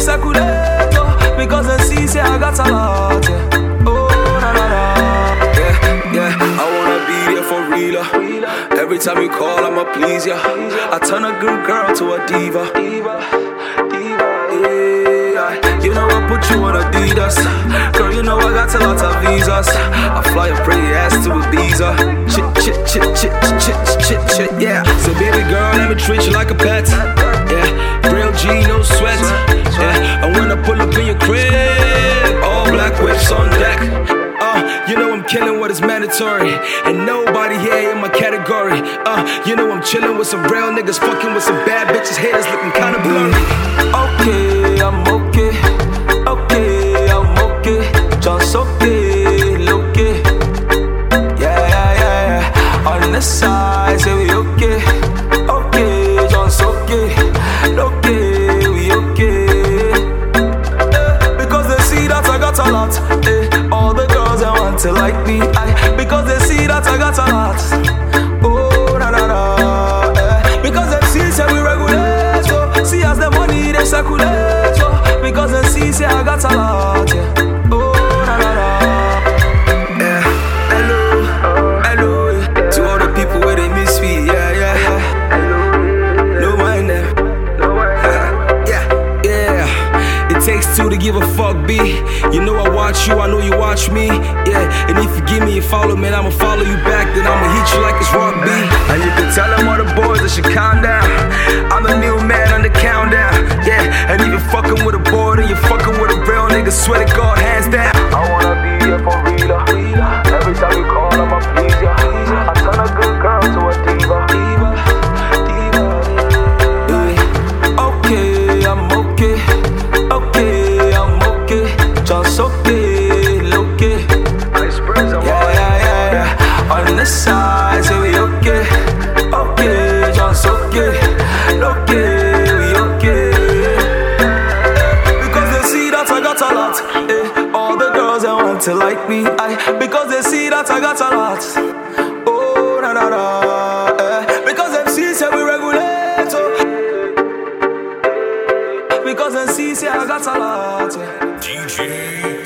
circulate, oh, because they see, say I got a lot, yeah. Oh, na na na. Yeah, I wanna be there for real. Every time you call, I'ma please ya. I turn a good girl to a diva. Yeah, you know I put you on Adidas. Girl, you know I got a lot of visas. I fly your pretty ass to Ibiza. Chit, yeah. So baby girl, let me treat you like a pet. Yeah, real G, no sweat. Yeah, and when I pull up in your crib, all black whips on deck. You know I'm killing what is mandatory, and nobody here in my category. You know I'm chilling with some real niggas, fucking with some bad bitches, haters looking kinda blurry. Okay, I'm okay. Okay, I'm okay. Just okay, okay. Yeah. On the side, say we okay. Okay, just okay. Okay, we okay. Because they see that I got a lot. All the girls I want to like me, because they see that I got a lot. Oh, na na na. Because they see, say we regulate, so see as the money they circulate, so because they see, say I got a lot, yeah. Oh, na na na. Yeah, hello, to all the people where they miss me, yeah. No mind them. Yeah. It takes two to give a fuck, B. You know I watch you, I know you watch me. Yeah, and if you give me a follow, man, I'ma follow you back. Then I'ma hit you like it's rock B. And you can tell them all the boys that should calm down. I'm the new man on the countdown. Yeah, and even fucking with a boy, then you fucking with a real nigga. Swear to God, hands down. I wanna be here for real. Every time you call, I'ma please ya. I turn a good girl to a diva. Okay, I'm okay. Okay, I'm okay. Just okay, okay. Yeah. On the side, say we okay. Okay, just okay. Okay, we okay. Because they see that I got a lot. All the girls that want to like me, because they see that I got a lot. Oh, na na na. Because they see, say we regulate, oh. Because they see, say I got a lot, yeah. DJ